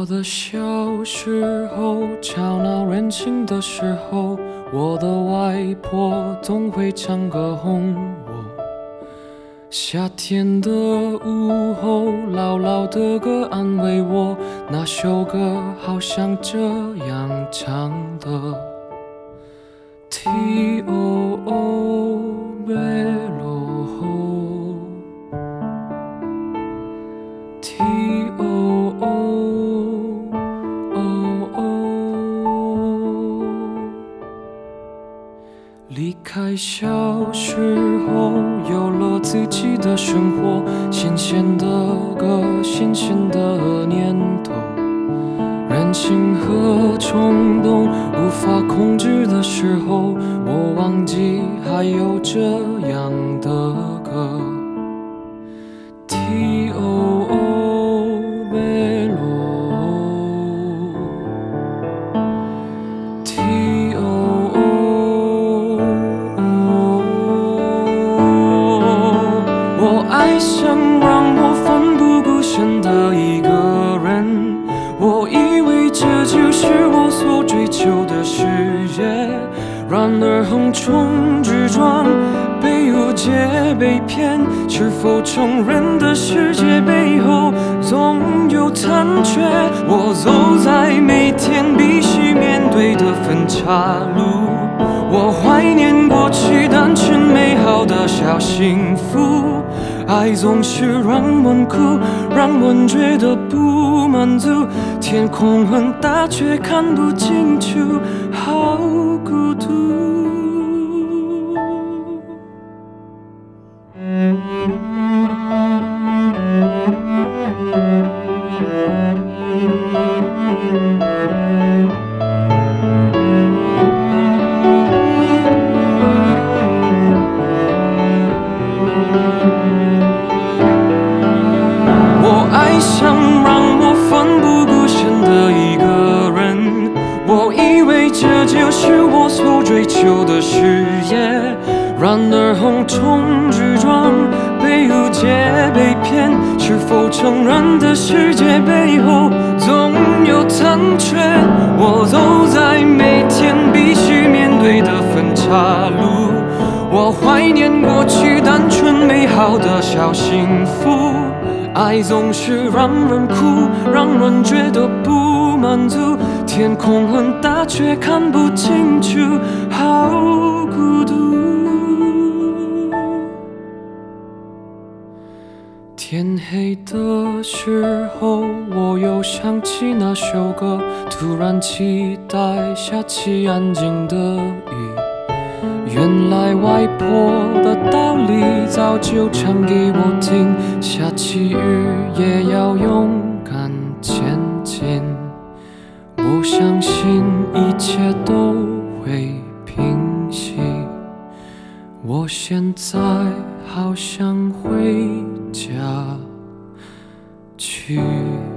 我的小时候，吵闹任性的时候，我的外婆总会唱歌哄我。夏天的午后，姥姥的歌安慰我，那首歌好像这样唱的 T.O.O. 贝罗吼 T.O.O. 离开小时候，有了自己的生活，新鲜的歌，新鲜的念头，任性和冲动无法控制的时候，我忘记还有这样的歌 T.O.O. 贝罗 T.O.O. 我爱上让我奋不顾身的一个人，我以为这就是我所追求的世界，然而横冲直撞，被误解被骗，是否成人的世界背后总有残缺？我走在每天必须面对的分岔路，我怀念过去单纯美好的小幸福，爱总是让人哭，让人觉得不满足，天空很大却看不清楚，好孤独。我爱上让我奋不顾身的一个人，我以为这就是我所追求的事业，然而横冲直撞，被误解被骗，是否成人的世界背后总有残缺？我走在每天必须面对的分岔路，我怀念过去单纯美好的小幸福，爱总是让人哭，让人觉得不满足，天空很大却看不清楚，好孤独。天黑的时候，我又想起那首歌，突然期待下起安静的雨。原来外婆的道理早就唱给我听，下起雨也要勇敢前进。我相信一切都会平息，我现在好想回家去。